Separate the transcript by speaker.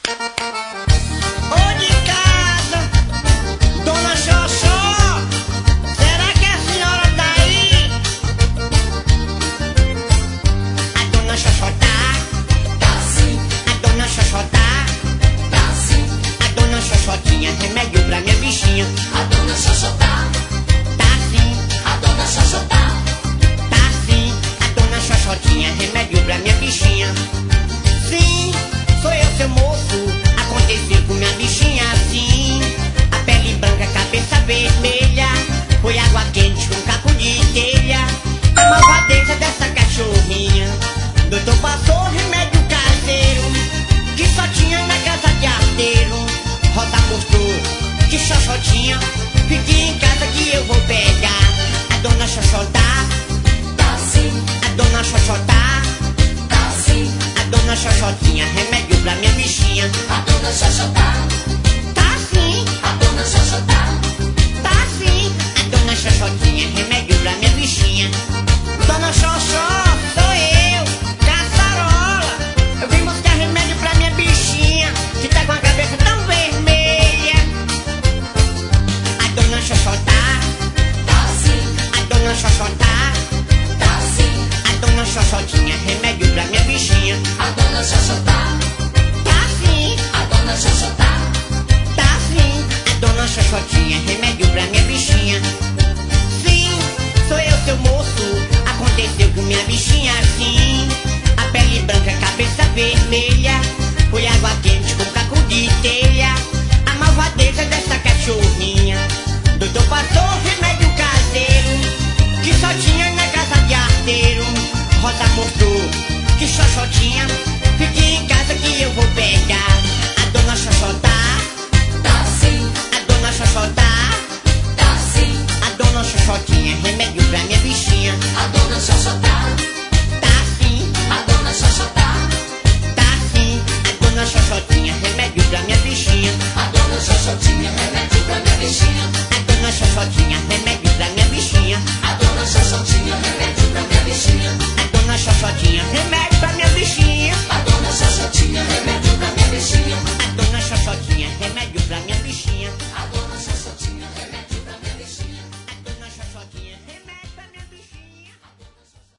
Speaker 1: Ô de casa, dona Xoxó, será que a senhora tá aí? A dona Xoxó tá sim. A dona Xoxó tá sim. A dona Xoxó tinha remédio pra minha bichinha.
Speaker 2: A dona Xoxó tá
Speaker 1: sim.
Speaker 2: A dona Xoxó tá
Speaker 1: Sim. A dona Xoxó tinha remédio pra minha bichinha. Sim, sou eu seu moço. Aconteceu com minha bichinha assim. A pele branca, cabeça vermelha. Foi água quente com caco de telha. A malvadeza dessa cachorrinha. Doutor passou remédio caseiro que só tinha na casa de arteiro. Rosa mostrou que Xoxó tinha. Fique em casa que eu vou pegar. A dona Xoxó tá
Speaker 2: sim.
Speaker 1: a dona Xoxó tá
Speaker 2: sim.
Speaker 1: a dona Xoxó tinha remédio pra minha bichinha.
Speaker 2: A dona Xoxó tá
Speaker 1: Sim.
Speaker 2: A dona Xoxó tá
Speaker 1: Sim. A dona Xoxó tinha remédio pra minha bichinha. Dona Xoxó, sou eu, caçarola. Eu vim buscar remédio pra minha bichinha, que tá com a cabeça tão vermelha. A dona Xoxó tá
Speaker 2: sim.
Speaker 1: a dona Xoxó tá
Speaker 2: sim.
Speaker 1: a dona Xoxó tinha remédio pra minha bichinha.
Speaker 2: A dona Xoxó tá
Speaker 1: Sim.
Speaker 2: A dona Xoxó tá
Speaker 1: Sim. A dona Xoxó tinha remédio pra minha bichinha. Sim, sou eu seu moço. Aconteceu com minha bichinha assim. A pele branca, cabeça vermelha. Foi água quente com caco de telha. A malvadeza dessa cachorrinha. Doutor passou remédio caseiro que só tinha na casa de arteiro. Rosa mostrou que Xoxó tinha. Fique em casa que eu vou pegar. A dona Xoxó tá
Speaker 2: sim.
Speaker 1: a dona Xoxó
Speaker 2: sim.
Speaker 1: a dona Xoxó tinha remédio pra minha bichinha.
Speaker 2: A dona Xoxó tá